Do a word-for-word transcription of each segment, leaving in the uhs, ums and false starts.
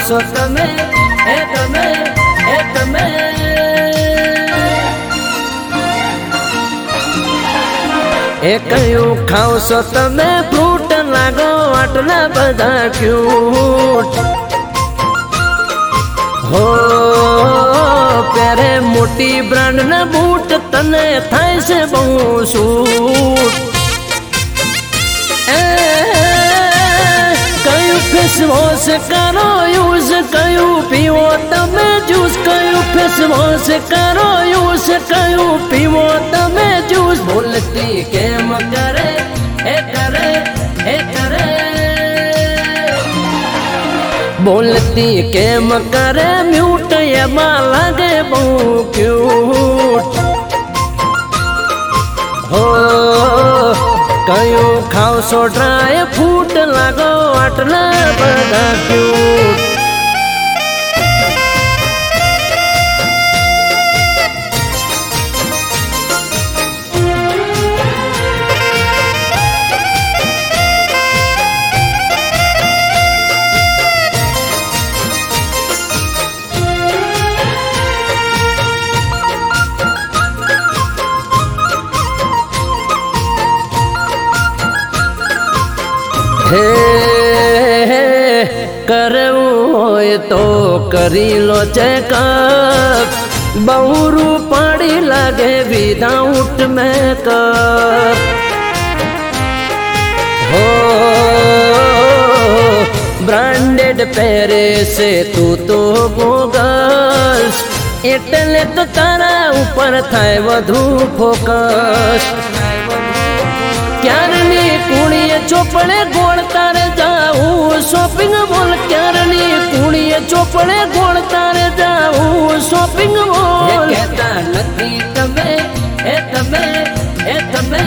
છો તમે એ તમે એ તમે એ કયું ખાવ છો તમે ફ્રૂટ લાગો આટલા બધા ક્યુટ હો પહેરે મોટી બ્રાન્ડ ના બૂટ તને થાય છે બહુ સૂટ કયું ફેસ વોશ કરો યુઝ કયું પીવો તમે જ્યુસ કયું ફેસ વોશ કરો યુઝ કયું પીવો તમે જ્યુસ બોલતી કેમ કરે એ કરે એ કરે બોલતી કેમ કરે મ્યુટ એમાં લાગે બહુ ક્યુટ હો કયું ખાવશો ડ્રાય ફ્રૂટ લાગો આટલા બધા ક્યુટ હે કરવું હોય તો કરી લો ચેકઅપ બહુ રૂપાળી લાગે વિધાઉટ મેકઅપ હો બ્રાન્ડેડ પહેરે છે તું તો બોગસ એટલે તો તારા ઉપર થાય વધુ ફોકસ ક્યારની કુણીએ ચોપડે ગોળ તારે જાવું શોપિંગ મોલ ક્યારની કુણીએ ચોપડે ગોળ તારે જાવું શોપિંગ મોલ કહેતા નથી તમે એ તમે એ તમે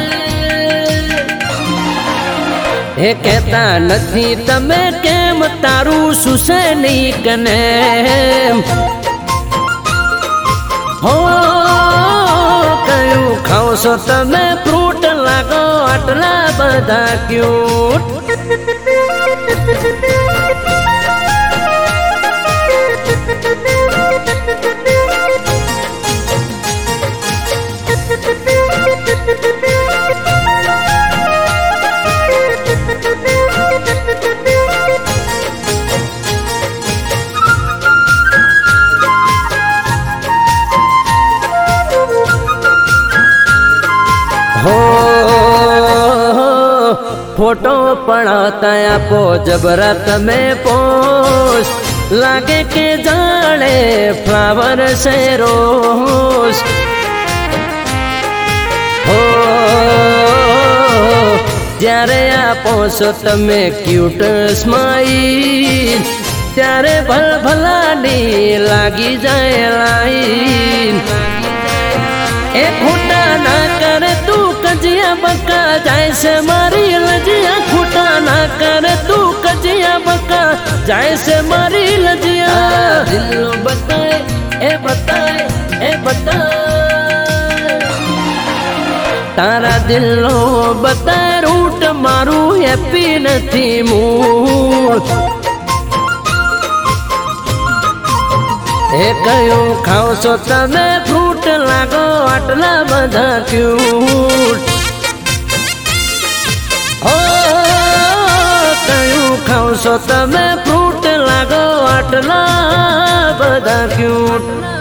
એ કહેતા નથી તમે કેમ તારું સુસે નહીં કને હો કયું ખાવ છો તમે ફ્રૂટ લાગો આટલા બધા ક્યુટ हो फोटो पढ़ाता आपो जबरत में पोस्ट लागे के जाने फ्लावर से रोज हो त्यारे आपो सो तमे क्यूट स्माइल त्यारे भल भलानी लागी जाए लाइन ए खूटा ना करे तू कजिया बका जाए से मारी लजिया खूटा ना करे तू कजिया बका जाए से मारी लजिया दिल बताए ए बताए ए बताए तारा दिलो बताए रूट मारू हैप्पी नथी मूड ए कયું ખાવ છો તમે ફ્રૂટ લાગો આટલા બધા ક્યુટ હો કયું ખાવ છો તમે ફ્રૂટ લાગો આટલા બધા ક્યુટ